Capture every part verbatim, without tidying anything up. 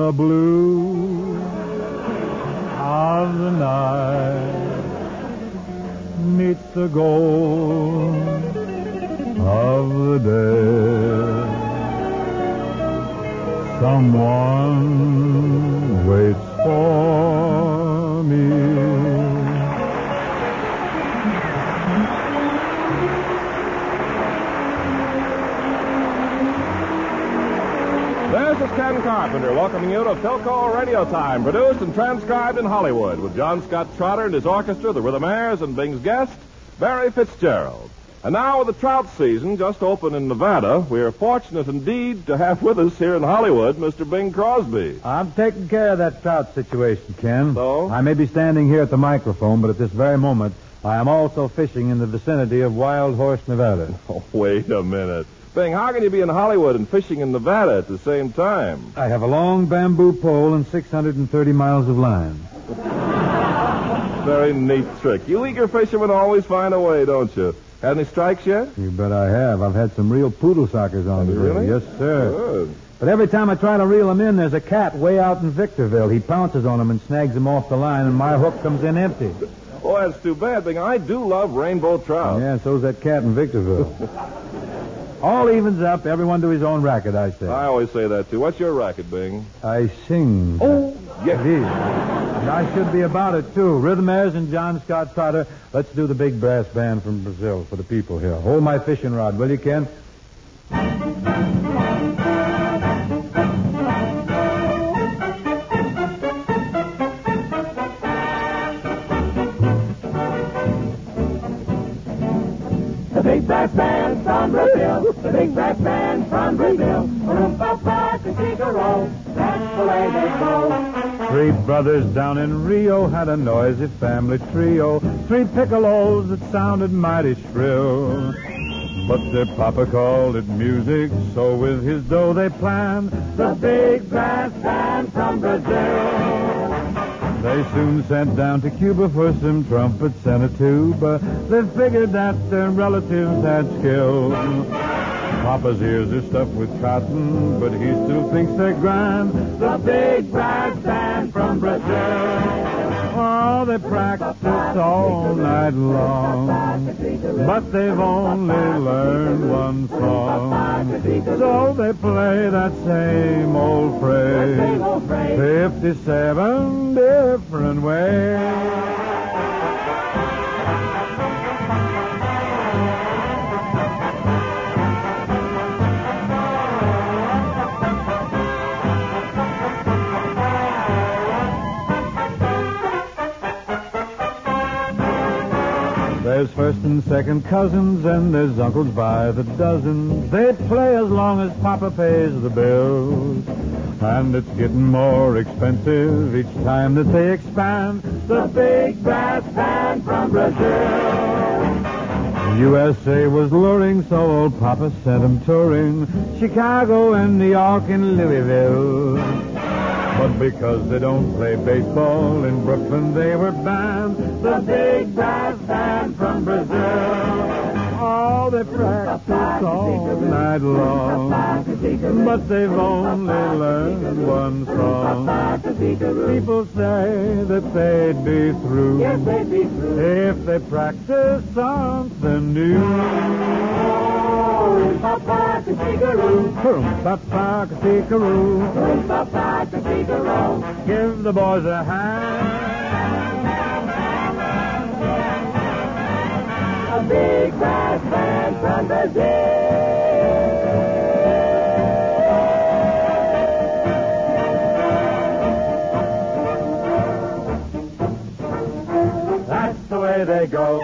the blue of the night meets the gold of the day. Someone waits for me. This is Ken Carpenter welcoming you to Philco Radio Time, produced and transcribed in Hollywood with John Scott Trotter and his orchestra, the Rhythmaires, and Bing's guest, Barry Fitzgerald. And now, with the trout season just open in Nevada, we are fortunate indeed to have with us here in Hollywood Mister Bing Crosby. I'm taking care of that trout situation, Ken. So? I may be standing here at the microphone, but at this very moment, I am also fishing in the vicinity of Wild Horse, Nevada. Oh, wait a minute. Bing, how can you be in Hollywood and fishing in Nevada at the same time? I have a long bamboo pole and six hundred thirty miles of line. Very neat trick. You eager fishermen always find a way, don't you? Had any strikes yet? You bet I have. I've had some real poodle suckers on Have you today. really? Yes, sir. Good. But every time I try to reel them in, there's a cat way out in Victorville. He pounces on them and snags them off the line, and my hook comes in empty. Oh, that's too bad, Bing. I do love rainbow trout. Yeah, so's that cat in Victorville. All evens up, everyone to his own racket, I say. I always say that, too. What's your racket, Bing? I sing. Oh, yes. It is. And I should be about it, too. Rhythmaires and John Scott Trotter. Let's do the big brass band from Brazil for the people here. Hold my fishing rod, will you, Ken? The big brass band from Brazil, the big brass band from Brazil. Oom-pa-pa, ka-chee-ka-roll, that's the way they go. Three brothers down in Rio had a noisy family trio. Three piccolos that sounded mighty shrill. But their papa called it music, so with his dough they planned The big brass band from Brazil. They soon sent down to Cuba for some trumpets and a tuba. They figured that their relatives had skill. Papa's ears are stuffed with cotton, but he still thinks they're grand. The big brass band from Brazil. Oh, they practice all night long, but they've only learned one song. So they play that same old phrase fifty-seven different ways. There's first and second cousins, and there's uncles by the dozen. They play as long as Papa pays the bills. And it's getting more expensive each time that they expand. The big brass band from Brazil. U S A was luring, so old Papa sent 'em touring. Chicago and New York and Louisville. But because they don't play baseball in Brooklyn, they were banned. The big brass band from Brazil. Oh, they practice all night long, but they've only learned one song. People say that they'd be through Yes, they'd be through. if they practice something new. Oom-pa-pa, ka-chee-ka-roo. Boom-pa-pa-ka-chee-ka-roo. Oom-pa-pa, ka-chee-ka-roll. Give the boys a hand. A big brass band from Brazil. That's the way they go.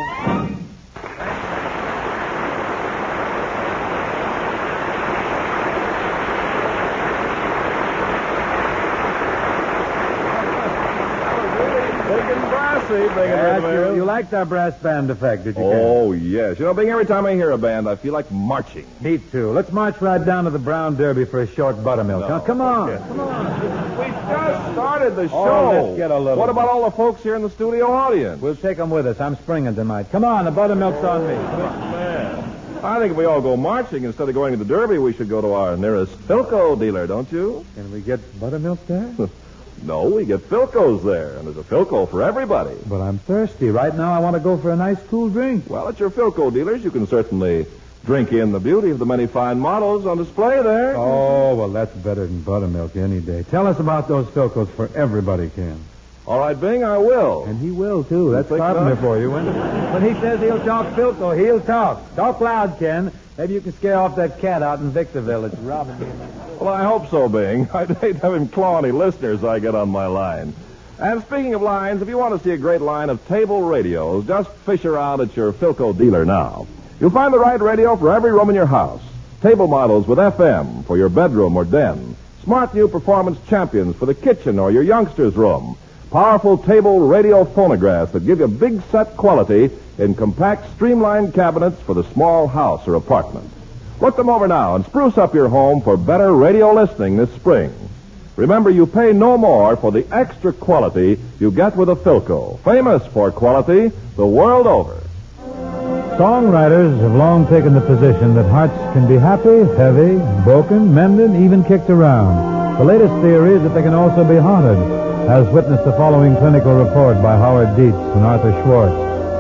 Big and brassy, Bing and Yes, Rhythmaires. you, you liked our brass band effect, did you, Ken? Oh, yes. You know, Bing, every time I hear a band, I feel like marching. Me too. Let's march right down to the Brown Derby for a short buttermilk. No. Now, come on. Yeah. Come on. We just started the show. Oh, let's get a little What about bit. all the folks here in the studio audience? We'll take them with us. I'm springing tonight. Come on, the buttermilk's on me. Man. I think if we all go marching instead of going to the Derby, we should go to our nearest Philco dealer, don't you? Can we get buttermilk there? No, we get Philcos there, and there's a Philco for everybody. But I'm thirsty. Right now I want to go for a nice cool drink. Well, at your Philco dealers, you can certainly drink in the beauty of the many fine models on display there. Oh, well, that's better than buttermilk any day. Tell us about those Philcos for everybody, Ken. All right, Bing, I will. And he will, too. That's think Carpenter so? for you. When, when he says he'll talk Philco, he'll talk. Talk loud, Ken. Maybe you can scare off that cat out in Victorville. It's robbing me. Well, I hope so, Bing. I'd hate to have him claw any listeners I get on my line. And speaking of lines, if you want to see a great line of table radios, just fish around at your Philco dealer now. You'll find the right radio for every room in your house. Table models with F M for your bedroom or den. Smart new performance champions for the kitchen or your youngster's room. Powerful table radio phonographs that give you big set quality in compact, streamlined cabinets for the small house or apartment. Look them over now and spruce up your home for better radio listening this spring. Remember, you pay no more for the extra quality you get with a Philco, famous for quality the world over. Songwriters have long taken the position that hearts can be happy, heavy, broken, mended, even kicked around. The latest theory is that they can also be haunted, as witnessed the following clinical report by Howard Dietz and Arthur Schwartz.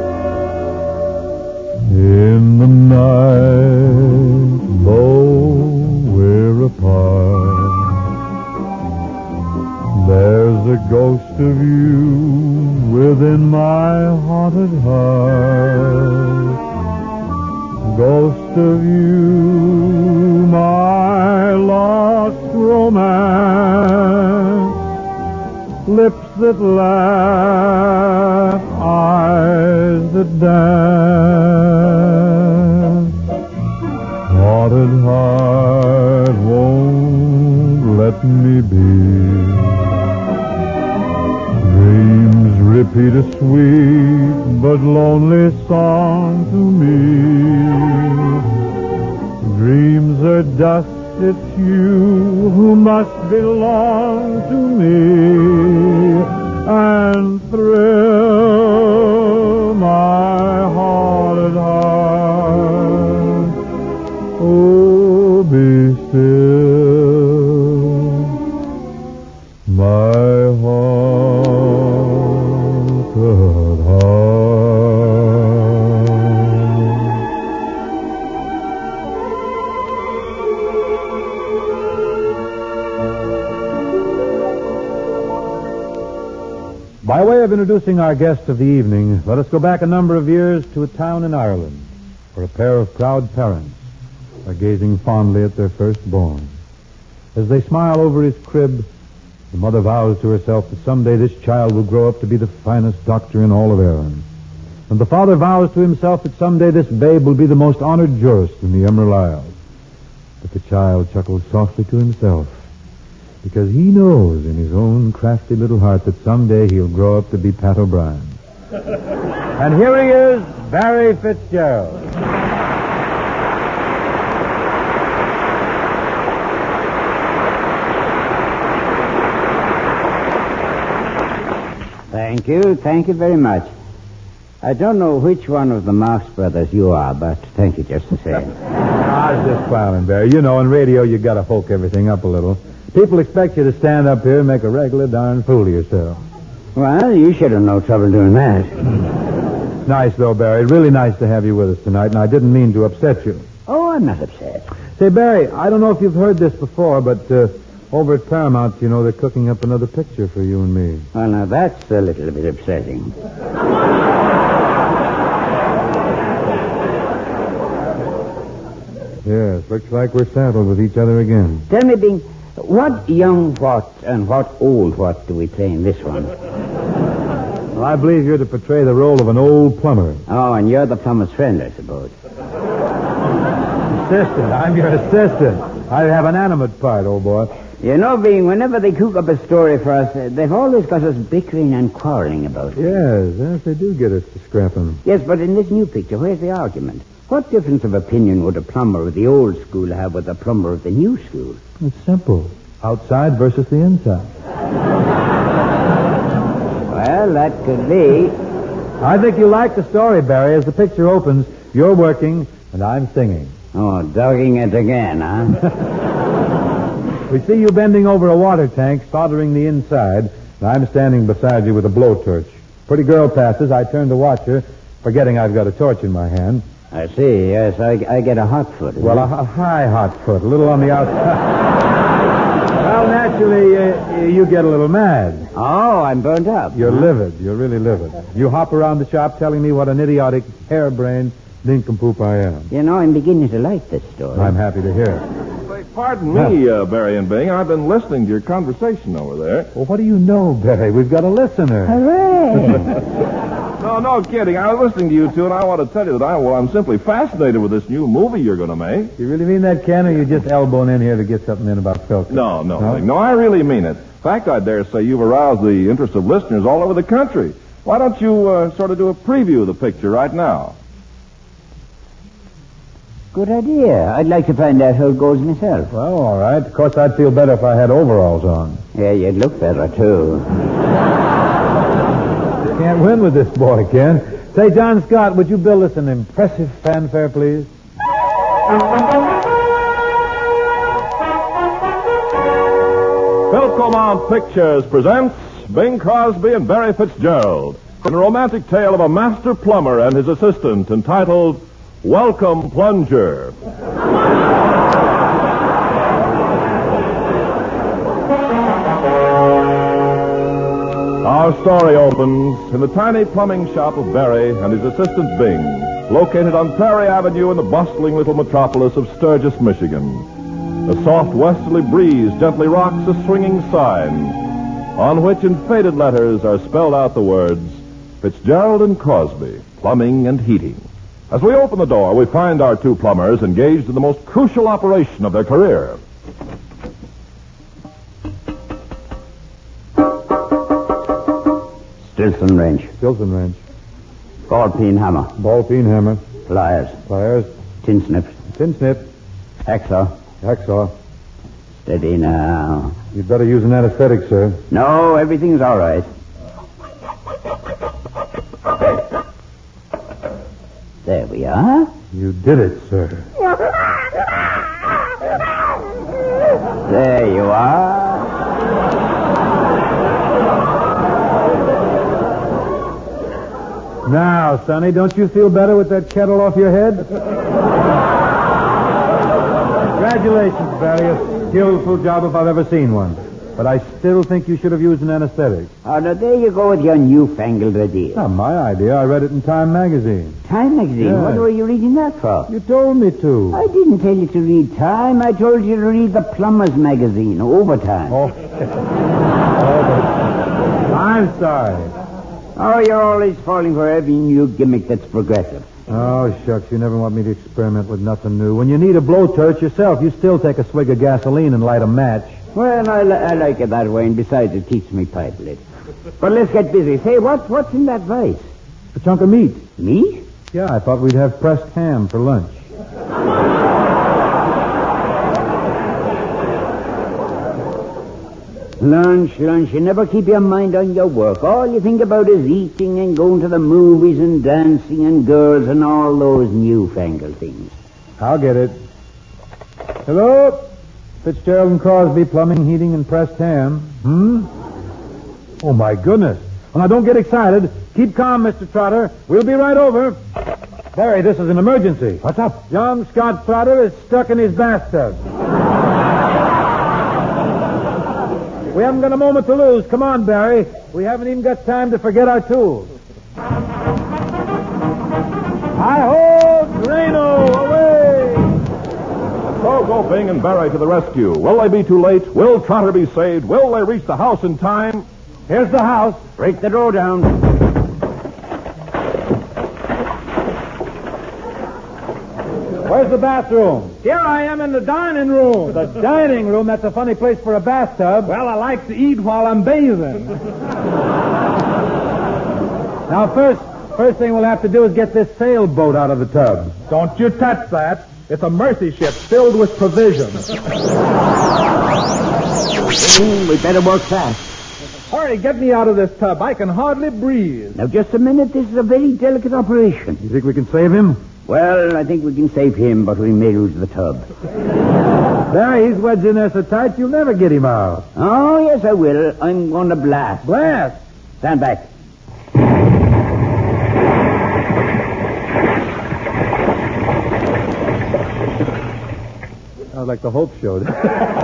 In the night, though we're apart, there's a ghost of you within my haunted heart. Ghost of you, my lost romance. Lips that laugh, eyes that dance. Haunted heart won't let me be. Dreams repeat a sweet but lonely song to me. Dreams are dust, it's you who must belong to me and thrill my haunted heart. Oh, be still, my haunted heart. By way of introducing our guest of the evening, let us go back a number of years to a town in Ireland where a pair of proud parents are gazing fondly at their firstborn. As they smile over his crib, the mother vows to herself that someday this child will grow up to be the finest doctor in all of Erin. And the father vows to himself that someday this babe will be the most honored jurist in the Emerald Isle. But the child chuckles softly to himself, because he knows in his own crafty little heart that someday he'll grow up to be Pat O'Brien. And here he is, Barry Fitzgerald. Thank you. Thank you very much. I don't know which one of the Marx brothers you are, but thank you just the same. I was just clowning, Barry. You know, in radio, you got to poke everything up a little. People expect you to stand up here and make a regular darn fool of yourself. Well, you should have no trouble doing that. Nice, though, Barry. Really nice to have you with us tonight, and I didn't mean to upset you. Oh, I'm not upset. Say, Barry, I don't know if you've heard this before, but uh, over at Paramount, you know, they're cooking up another picture for you and me. Well, now, that's a little bit upsetting. Yes, looks like we're saddled with each other again. Tell me, Bing, what young what and what old what do we play in this one? Well, I believe you're to portray the role of an old plumber. Oh, and you're the plumber's friend, I suppose. Assistant. I'm your assistant. I have an animate part, old boy. You know, Bing, whenever they cook up a story for us, uh, they've always got us bickering and quarreling about it. Yes, yes, they do get us to scrapping. Yes, but in this new picture, where's the argument? What difference of opinion would a plumber of the old school have with a plumber of the new school? It's simple. Outside versus the inside. Well, that could be. I think you like the story, Barry. As the picture opens, you're working And I'm singing. Oh, dogging it again, huh? We see you bending over a water tank, soldering the inside, and I'm standing beside you with a blowtorch. Pretty girl passes. I turn to watch her, forgetting I've got a torch in my hand. I see, yes. I, I get a hot foot. Well, a, a high hot foot, a little on the outside. Well, naturally, uh, you get a little mad. Oh, I'm burnt up. You're huh? livid. You're really livid. You hop around the shop telling me what an idiotic, harebrained nincompoop I am. You know, I'm beginning to like this story. I'm happy to hear it. Say, pardon me, uh, Barry and Bing. I've been listening to your conversation over there. Well, what do you know, Barry? We've got a listener. Hooray! No, no kidding. I was listening to you two, and I want to tell you that I, well, I'm simply fascinated with this new movie you're going to make. You really mean that, Ken, or you just elbowing in here to get something in about Philco? No, no, No? no, no, I really mean it. In fact, I dare say you've aroused the interest of listeners all over the country. Why don't you uh, sort of do a preview of the picture right now? Good idea. I'd like to find out how it goes myself. Well, all right. Of course, I'd feel better if I had overalls on. Yeah, you'd look better, too. Can't win with this boy, Ken. Say, John Scott, would you build us an impressive fanfare, please? Philco Mount Pictures presents Bing Crosby and Barry Fitzgerald in a romantic tale of a master plumber and his assistant entitled Welcome Plunger. Our story opens in the tiny plumbing shop of Barry and his assistant Bing, located on Prairie Avenue in the bustling little metropolis of Sturgis, Michigan. A soft westerly breeze gently rocks a swinging sign on which in faded letters are spelled out the words Fitzgerald and Crosby, Plumbing and Heating. As we open the door, we find our two plumbers engaged in the most crucial operation of their career. Stilson wrench. Stilson wrench. Ball peen hammer. Ball peen hammer. Pliers. Pliers. Tin snips. Tin snip. Hacksaw. Hacksaw. Steady now. You'd better use an anesthetic, sir. No, everything's all right. There we are. You did it, sir. There you are. Now, Sonny, don't you feel better with that kettle off your head? Congratulations, Barry. A skillful job if I've ever seen one. But I still think you should have used an anesthetic. Oh, now there you go with your newfangled idea. Not my idea. I read it in Time magazine. Time magazine? Yeah. What were you reading that for? You told me to. I didn't tell you to read Time. I told you to read the Plumbers magazine, Overtime. Oh. Oh, but I'm sorry. Oh, you're always falling for every new gimmick that's progressive. Oh, shucks. You never want me to experiment with nothing new. When you need a blowtorch yourself, you still take a swig of gasoline and light a match. Well, I, li- I like it that way, and besides, it keeps me pipe lit. But let's get busy. Say, what, what's in that vise? A chunk of meat. Meat? Yeah, I thought we'd have pressed ham for lunch. Lunch, lunch. You never keep your mind on your work. All you think about is eating and going to the movies and dancing and girls and all those newfangled things. I'll get it. Hello? Fitzgerald and Crosby, plumbing, heating, and pressed ham. Hmm? Oh, my goodness. Well, now, don't get excited. Keep calm, Mister Trotter. We'll be right over. Barry, this is an emergency. What's up? John Scott Trotter is stuck in his bathtub. We haven't got a moment to lose. Come on, Barry. We haven't even got time to forget our tools. Hi-ho, Drano, away! So go Bing and Barry to the rescue. Will they be too late? Will Trotter be saved? Will they reach the house in time? Here's the house. Break the door down. Where's the bathroom? Here I am in the dining room. The dining room? That's a funny place for a bathtub. Well, I like to eat while I'm bathing. Now, first, first thing we'll have to do is get this sailboat out of the tub. Don't you touch that. It's a mercy ship filled with provisions. Mm, we better work fast. Hurry, get me out of this tub. I can hardly breathe. Now, just a minute. This is a very delicate operation. You think we can save him? Well, I think we can save him, but we may lose the tub. Barry, he's wedged in there so tight you'll never get him out. Oh, yes, I will. I'm going to blast. Blast! Stand back. Sounds like the Hope Show. Boy,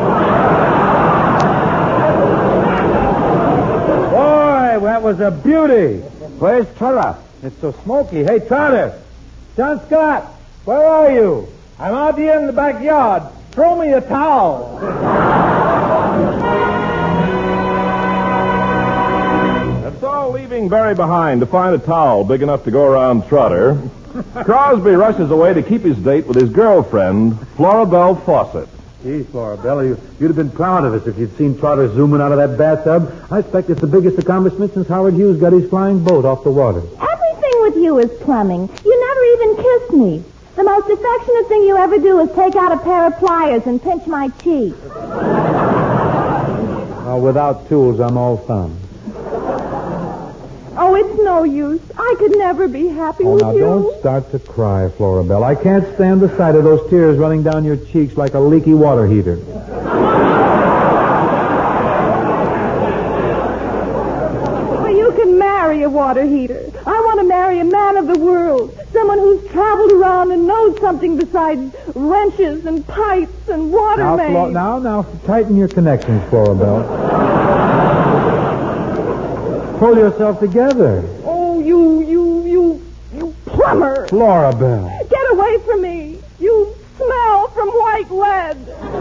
that was a beauty. Where's Trotter? It's so smoky. Hey, Trotter. John Scott, where are you? I'm out here in the backyard. Throw me a towel. And so, leaving Barry behind to find a towel big enough to go around Trotter, Crosby rushes away to keep his date with his girlfriend, Florabelle Fawcett. Gee, Florabelle, you, you'd have been proud of us if you'd seen Trotter zooming out of that bathtub. I expect it's the biggest accomplishment since Howard Hughes got his flying boat off the water. Everything with you is plumbing. You never even kissed me. The most affectionate thing you ever do is take out a pair of pliers and pinch my cheek. Uh, without tools, I'm all thumbs. Oh, it's no use. I could never be happy Oh, with now you. don't start to cry, Florabelle. I can't stand the sight of those tears running down your cheeks like a leaky water heater. Well, you can marry a water heater. I want to marry a man of the world. Someone who's traveled around and knows something besides wrenches and pipes and water Now, mains. Flo- now, now, tighten your connections, Florabelle. Pull yourself together. Oh, you, you, you, you plumber. Florabelle. Get away from me. You smell from white lead.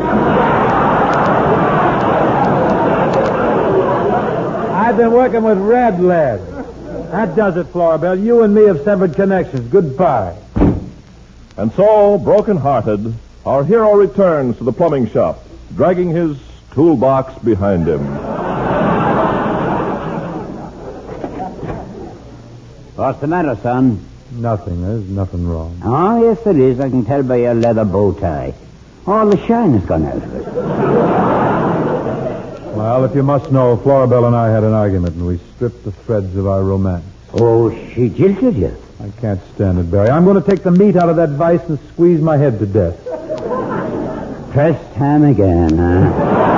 I've been working with red lead. That does it, Florabelle. You and me have severed connections. Goodbye. And so, broken-hearted, our hero returns to the plumbing shop, dragging his toolbox behind him. What's the matter, son? Nothing. There's nothing wrong. Oh, yes, there is. I can tell by your leather bow tie. All the shine has gone out of it. Well, if you must know, Florabelle and I had an argument, and we stripped the threads of our romance. Oh, she jilted you. I can't stand it, Barry. I'm going to take the meat out of that vice and squeeze my head to death. Pressed ham again, huh?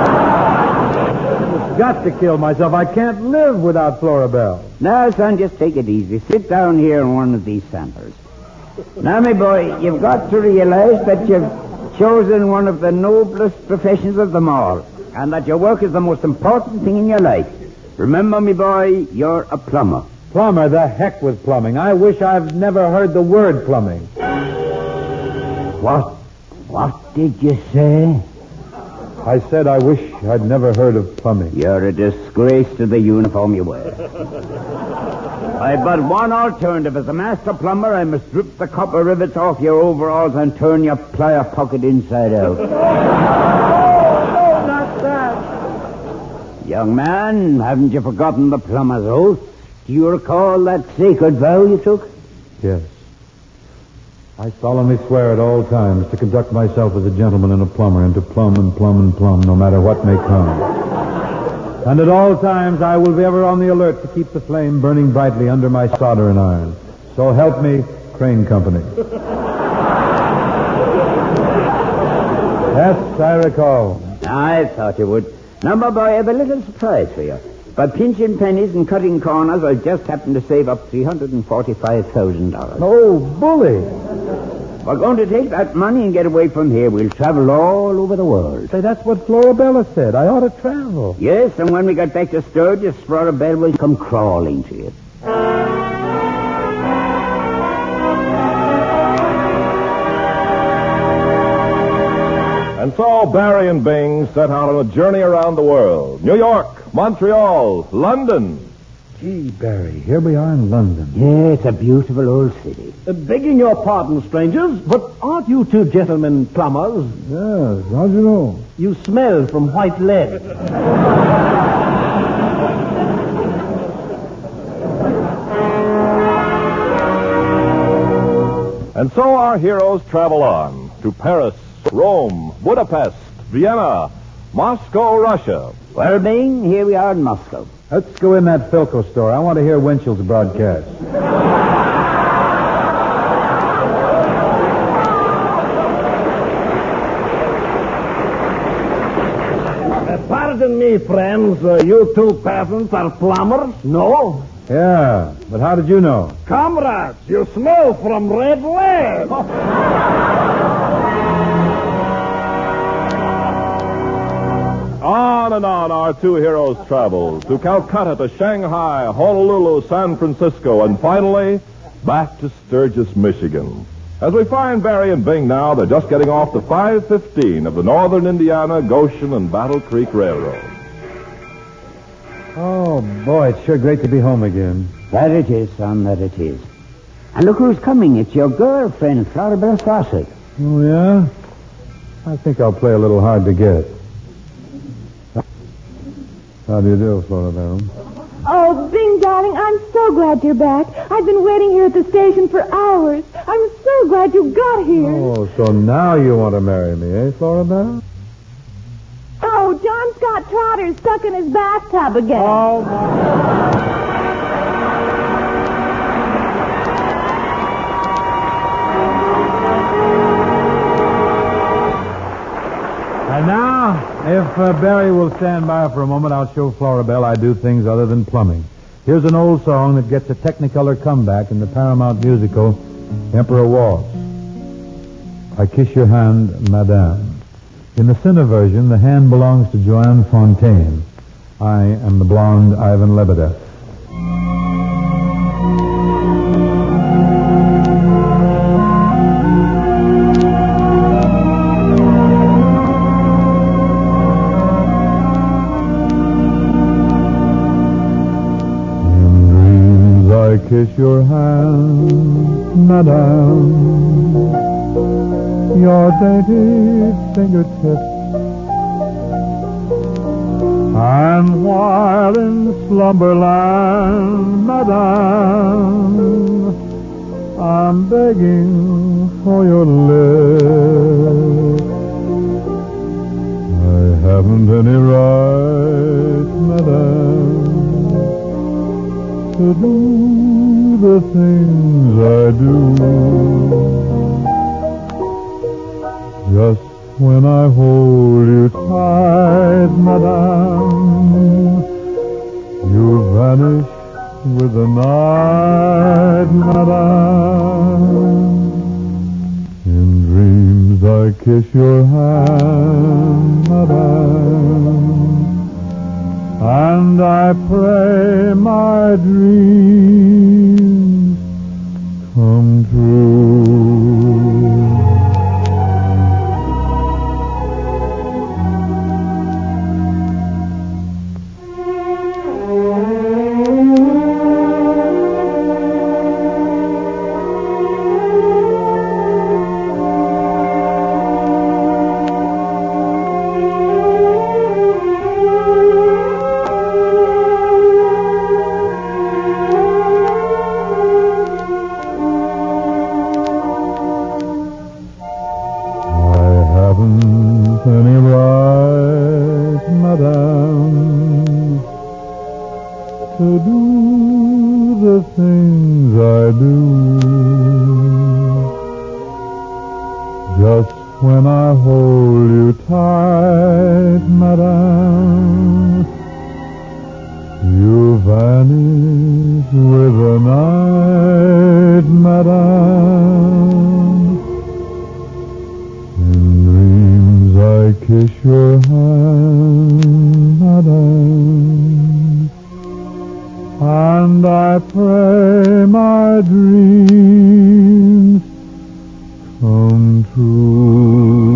I've got to kill myself. I can't live without Florabelle. Now, son, just take it easy. Sit down here in one of these samples. Now, my boy, you've got to realize that you've chosen one of the noblest professions of them all, and that your work is the most important thing in your life. Remember, my boy, you're a plumber. Plumber, the heck with plumbing. I wish I've never heard the word plumbing. What? What did you say? I said I wish I'd never heard of plumbing. You're a disgrace to the uniform you wear. I've but one alternative. As a master plumber, I must strip the copper rivets off your overalls and turn your plier pocket inside out. No, not that. Young man, haven't you forgotten the plumber's oath? Do you recall that sacred vow you took? Yes. I solemnly swear at all times to conduct myself as a gentleman and a plumber, and to plumb and plumb and plumb, no matter what may come. And at all times I will be ever on the alert to keep the flame burning brightly under my soldering iron. So help me, Crane Company. Yes, I recall. I thought you would. Now, my boy, I have a little surprise for you. By pinching pennies and cutting corners, I just happened to save up three hundred forty-five thousand dollars. Oh, bully. We're going to take that money and get away from here. We'll travel all over the world. Say, that's what Florabella said. I ought to travel. Yes, and when we get back to Sturgis, Florabelle will come crawling to you. And so Barry and Bing set out on a journey around the world. New York, Montreal, London. Gee, Barry, here we are in London. Yeah, it's a beautiful old city. Uh, begging your pardon, strangers, but aren't you two gentlemen plumbers? Yes, how'd you know? You smell from white lead. And so our heroes travel on to Paris, Rome, Budapest, Vienna, Moscow, Russia. Well, Bing, here we are in Moscow. Let's go in that Philco store. I want to hear Winchell's broadcast. me friends, uh, you two peasants are plumbers? No. Yeah, but how did you know? Comrades, you smell from red lead. On and on our two heroes travel to Calcutta, to Shanghai, Honolulu, San Francisco, and finally back to Sturgis, Michigan. As we find Barry and Bing now, they're just getting off the five fifteen of the Northern Indiana, Goshen, and Battle Creek Railroad. Oh, boy, it's sure great to be home again. That it is, son, that it is. And look who's coming. It's your girlfriend, Floribel Fawcett. Oh, yeah? I think I'll play a little hard to get. How do you do, Floribel? Oh, Bing, darling, I'm so glad you're back. I've been waiting here at the station for hours. I'm so glad you got here. Oh, so now you want to marry me, eh, Floribel? Oh, John Scott Trotter's stuck in his bathtub again. Oh, my... And now, if uh, Barry will stand by for a moment, I'll show Floribel I do things other than plumbing. Here's an old song that gets a Technicolor comeback in the Paramount musical, Emperor Waltz. I Kiss Your Hand, Madame. In the Cine version, the hand belongs to Joanne Fontaine. I am the blonde Ivan Lebedev. I kiss your hand, madame, your dainty fingertips, and while in slumberland, madame, I'm begging for your lips. I haven't any right, madame, to do the things I do. Just when I hold you tight, madame, you vanish with the night, madame. In dreams I kiss your hand, madame, and I pray my dreams come true. Any right, madame, to do the things I do. Just when I hold you tight, madame, you vanish with the night, madame. I kiss your hand, madame, and I pray my dreams come true.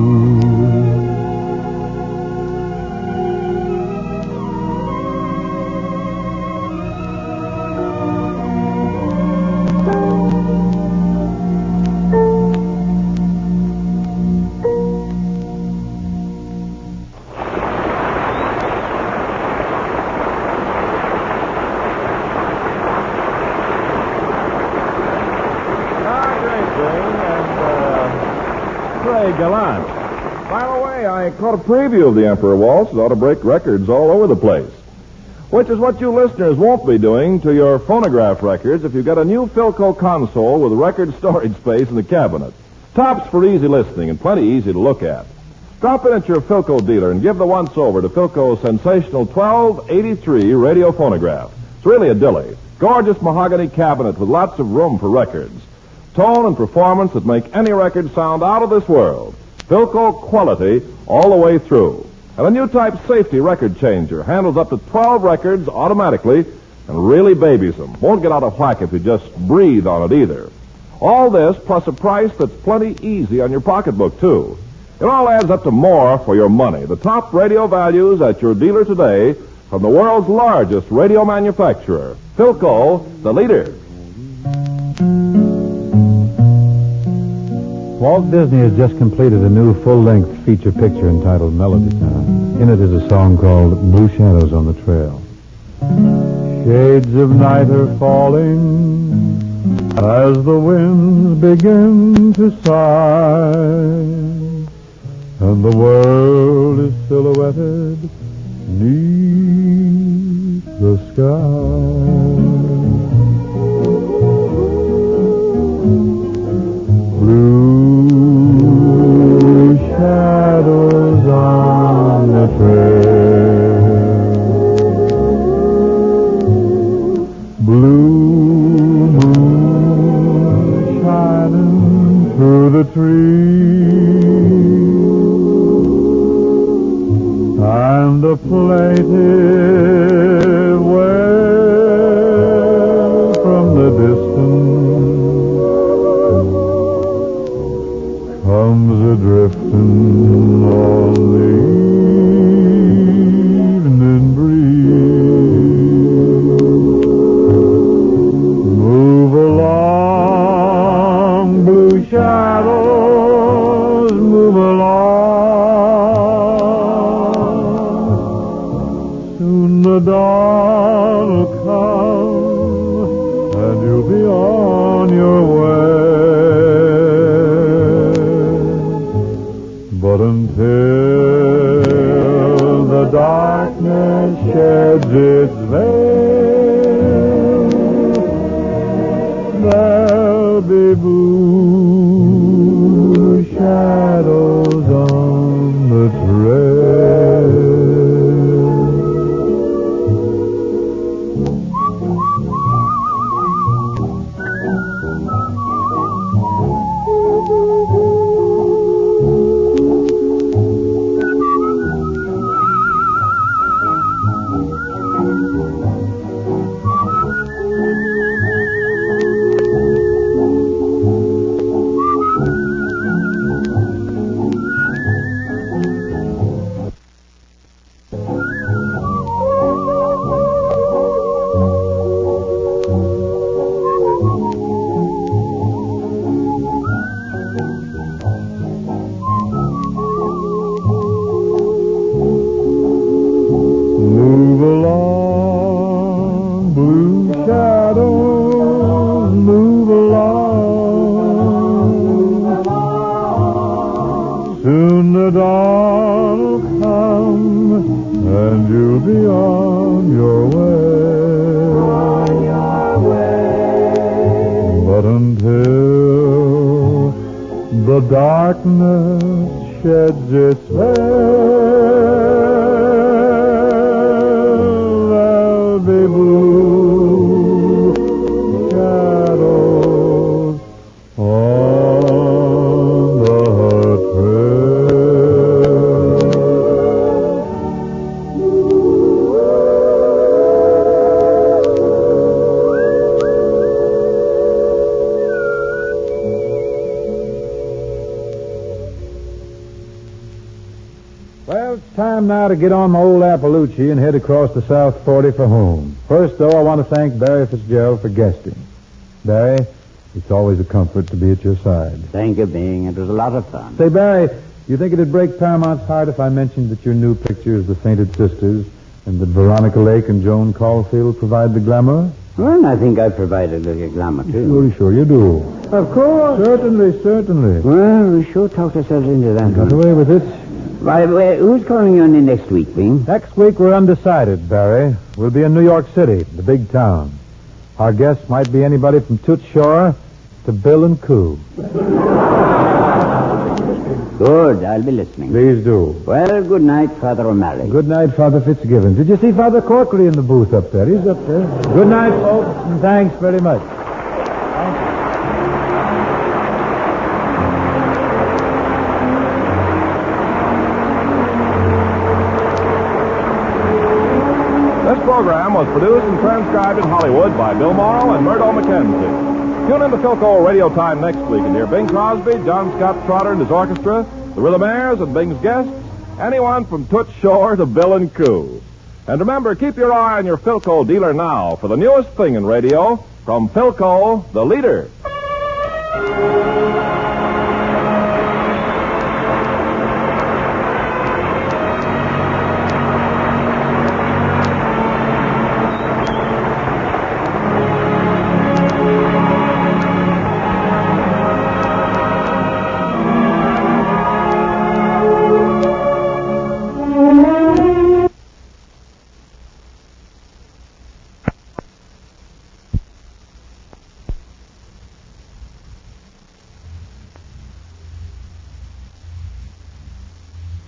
Gallant. By the way, I caught a preview of the Emperor Waltz. It ought to break records all over the place. Which is what you listeners won't be doing to your phonograph records if you get a new Philco console with record storage space in the cabinet. Tops for easy listening and plenty easy to look at. Stop in at your Philco dealer and give the once-over to Philco's sensational twelve eighty-three radio phonograph. It's really a dilly. Gorgeous mahogany cabinet with lots of room for records. Tone and performance that make any record sound out of this world. Philco quality all the way through. And a new type safety record changer handles up to twelve records automatically and really babies them. Won't get out of whack if you just breathe on it either. All this plus a price that's plenty easy on your pocketbook, too. It all adds up to more for your money. The top radio values at your dealer today from the world's largest radio manufacturer, Philco, the leader. Walt Disney has just completed a new full-length feature picture entitled Melody Town. In it is a song called Blue Shadows on the Trail. Shades of night are falling as the winds begin to sigh, and the world is silhouetted neath the sky. Blue shadows on the trail, blue moon shining through the trees, and a plaintive wail from the distance comes a-drifting on the evening breeze. Move along, blue shadows, move along. Soon the dawn will come, and you'll be on your way. But until the darkness sheds its veil, there'll be blue shadows on the trail. Soon the dawn will come, and you'll be on your way. On your way. But until the darkness sheds its veil, there'll be blue shadows on the trail. Well, it's time now to get on my old Appaloochie and head across the South forty for home. First, though, I want to thank Barry Fitzgerald for guesting. Barry, it's always a comfort to be at your side. Thank you, Bing. It was a lot of fun. Say, Barry, you think it'd break Paramount's heart if I mentioned that your new picture is The Sainted Sisters and that Veronica Lake and Joan Caulfield provide the glamour? Well, I think I provided a glamour, too. Sure, sure you do. Of course. Certainly, certainly. Well, we sure talked ourselves into that. Got away with it. Why, well, who's calling you in the next week, Bing? Next week, we're undecided, Barry. We'll be in New York City, the big town. Our guests might be anybody from Toots Shor to Bill and Coo. Good Good. I'll be listening. Please do. Well, good night, Father O'Malley. Good night, Father Fitzgibbons. Did you see Father Corkley in the booth up there? He's up there. Good night, folks, and thanks very much. This program was produced and transcribed in Hollywood by Bill Morrow and Murdo McKenzie. Tune in to Philco Radio Time next week and hear Bing Crosby, John Scott Trotter and his orchestra, the Rhythmaires and Bing's guests, anyone from Toots Shore to Bill and Coo. And remember, keep your eye on your Philco dealer now for the newest thing in radio from Philco, the leader.